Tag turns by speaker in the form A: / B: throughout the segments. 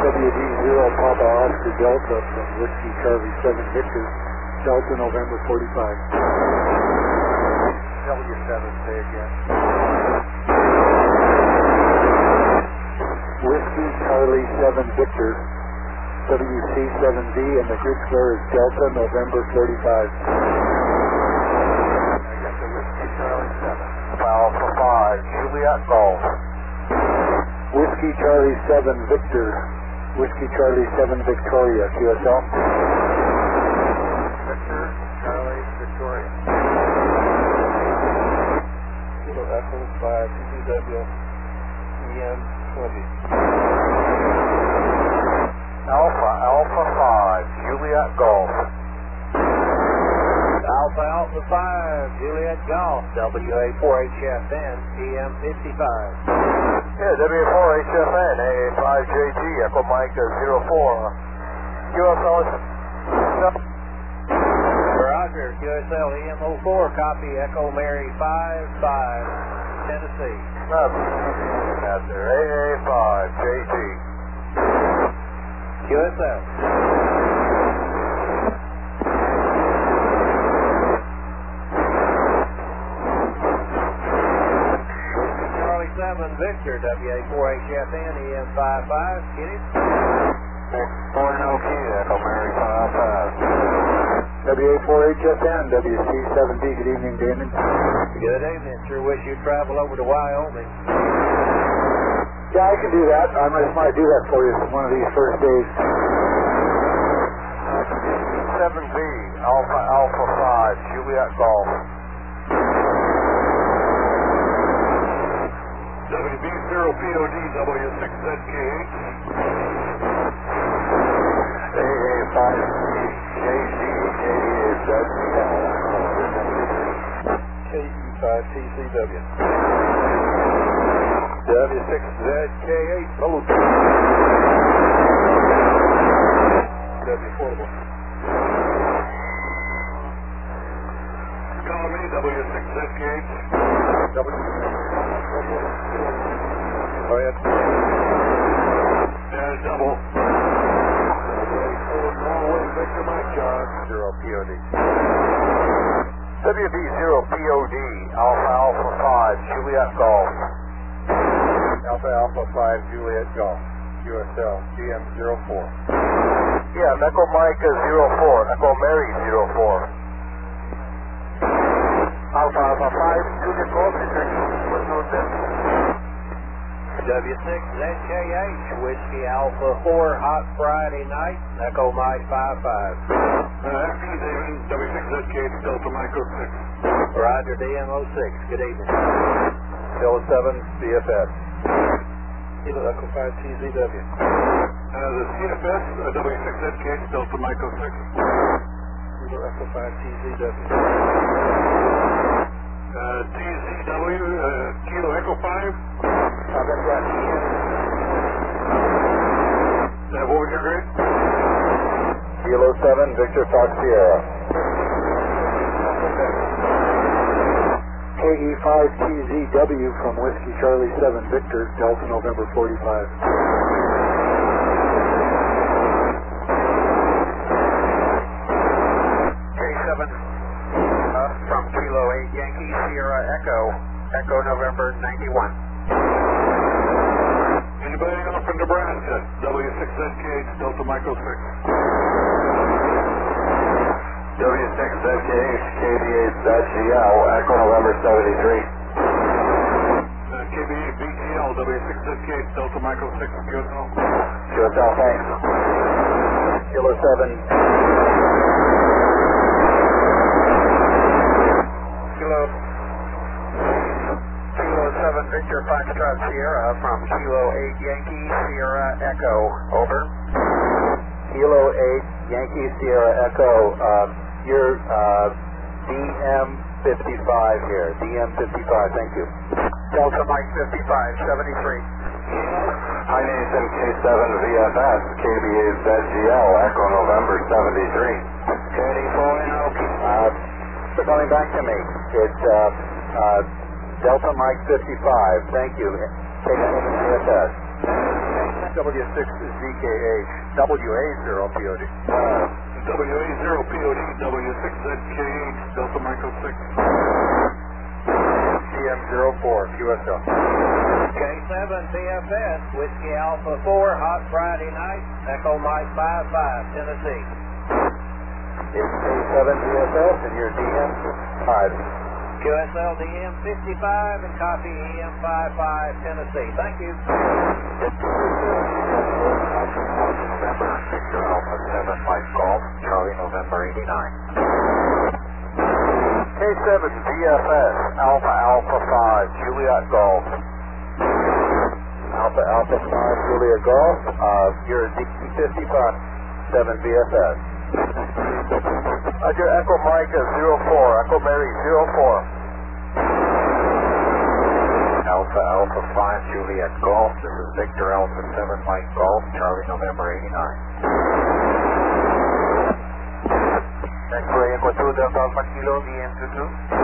A: WD0 Papa Oscar Delta from Whiskey Charlie 7 Victor, Delta November 45.
B: W7, say again.
A: Whiskey Charlie 7 Victor, WC7V, and the grid square is Delta November 45.
B: I got the Whiskey Charlie 7. Alpha 5, Juliet Golf.
A: Whiskey Charlie 7 Victor, Whiskey Charlie 7 Victoria, QSL.
B: Victor, Charlie, Victoria. Kilo Echo 5, TW, EM20. Alpha 5, Juliet Golf.
C: Alpha 5, Juliet Golf, WA4HFN, EM55.
B: Yeah, WA4HFN, AA5JG, Echo Mike 04. QSL.
C: Roger, QSL EM04, copy Echo Mary 55, Tennessee.
B: That's there, AA5JG.
C: QSL. Charlie 7 Victor, WA4HFN, EM55, get it?
B: Morning, OK, Echo Mary 55.
A: WA4HFN, WC7D, good evening, Damon.
C: Good evening, sure wish you'd travel over to Wyoming.
A: Yeah, I can do that. I might do that for you one of these first days.
B: 7B, Alpha 5, Juliet Golf.
D: WB0POD, W6ZKH.
B: KE5TCW. W6ZKH, hello. W portable.
D: Call me, W6ZKH.
B: Go ahead.
D: Double.
B: Victor Mike John, 0 POD. WB0 POD, Alpha 5, Juliet Golf. Alpha 5, Juliet Golf. QSL, GM04. Yeah, Echo Mike 04, Echo Mary 04. Alpha 5, Juliet Golf, what's no difference?
C: W6ZKH, Whiskey Alpha 4, hot Friday night, Echo Mike 55.
D: FP David, W6ZKH, Delta Mike 06.
C: Roger, DM06, good evening.
B: Kilo 7, BFS.
D: Kilo Echo 5, TZW. The CFS, W6ZKH, Delta Mike 06.
B: Kilo Echo 5, TZW.
D: TZW, Kilo Echo 5.
B: I've got that.
D: What was your grade?
B: Kilo 7, Victor Fox Sierra.
A: KE5TZW from Whiskey Charlie 7 Victor, Delta November 45.
C: From Kilo 8 Yankee Sierra Echo November 91.
D: Anybody off in Nebraska? W6ZKH, Delta Mike 06.
B: W6ZKH, KBA-GL, Echo November 73.
D: KBA BGL, W6ZKH, Delta Mike 06, QSL.
B: QSL, thanks. Kilo 7. Kilo 7 Victor Foxtrot Sierra from Kilo 8 Yankee Sierra Echo, over. Kilo 8 Yankee Sierra Echo, you're DM55 here, DM55, thank you. Delta Mike 55, 73. Hi Nathan, K7 VFS, KBA-ZGL, Echo November 73. Ready for for coming back to me. It's Delta Mike 55, thank you. K7 VFS.
A: W6ZKH, WA0 POD.
D: WA0 POD, W6ZKH, Delta Micro 6.
A: CM04, QSL.
C: K7 VFS, Whiskey Alpha 4, hot Friday night, Echo Mike 55, Tennessee.
A: It's K7 VFS and your DM 5.
C: QSL DM 55 and copy EM 55, Tennessee. Thank you.
B: November, Victor Alpha 7, Mike Golf, Charlie November 89.
A: K7 VFS, Alpha Alpha 5, Juliet Golf. Alpha Alpha 5, Juliet Golf. You're a D55, 7 VFS. Your Echo Mike 04, Echo Mary 04.
B: Alpha Alpha 5, Juliet Golf. This is Victor Alpha 7, Mike Golf, Charlie November 89.
A: X-ray Echo 2, Delta Alpha Kilo, DM22.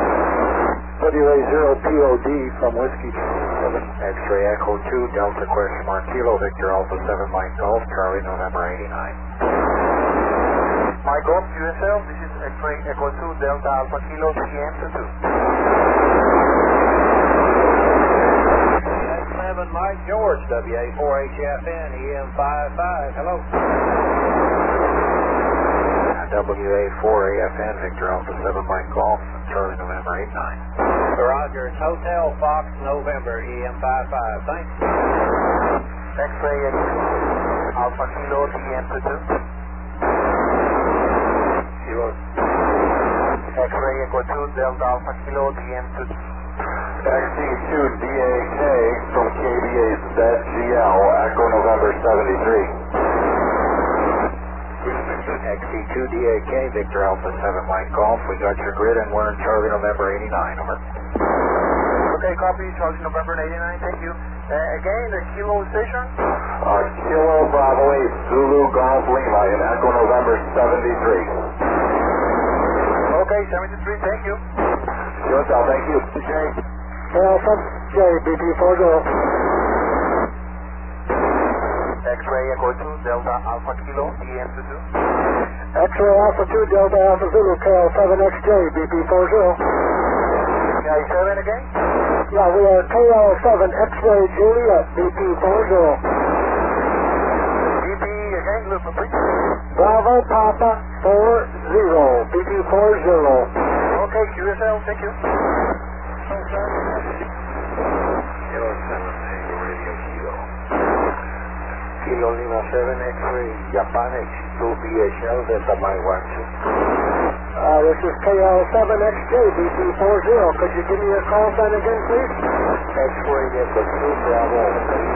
A: WA0 POD from Whiskey 7.
B: X-ray Echo 2, Delta question mark Kilo, Victor Alpha 7, Mike Golf, Charlie November 89.
A: Mike Golf, QSL, this is X-ray Echo 2, Delta Alpha Kilo, DM22.
C: K7 Mike George, WA4HFN, EM55, hello.
B: WA4AFN, Victor Alpha 7, Mike Golf, Charlie November 89.
C: Roger, Hotel Fox, November, EM55, thanks.
A: X-ray Alpha Kilo, DM22. Kilo. X-ray Echo 2, Delta Alpha Kilo, DM22.
B: XC2DAK from KBA's ZGL, Echo November 73. XC2DAK, Victor Alpha 7, Mike Golf. We got your grid and we're in Charlie November 89, over.
A: Okay, copy, Charlie November 89, thank you. Again, the Kilo station?
B: Kilo Bravo 8, Zulu Golf Lima in Echo November 73.
A: Okay, 73, thank you.
B: QSL, thank you.
A: Alpha J, BP40. X-ray Echo 2, Delta Alpha Kilo, DM22. X-ray Alpha 2, Delta Alpha Zulu, KL7XJ, BP40. KL7 again? Yeah, we are KL7, X-ray Juliet, BP40. BP again, listen please. Bravo Papa 40, BP40. Okay, QSL, thank you.
B: Kilo 7, Tango Radio Kilo.
A: Kilo Lima 7 X-ray, Japan X2 BHL, Delta Mike 12. This is KL7XJ, BP40. Could you give me your call sign again, please? X-ray Echo 2, Bravo.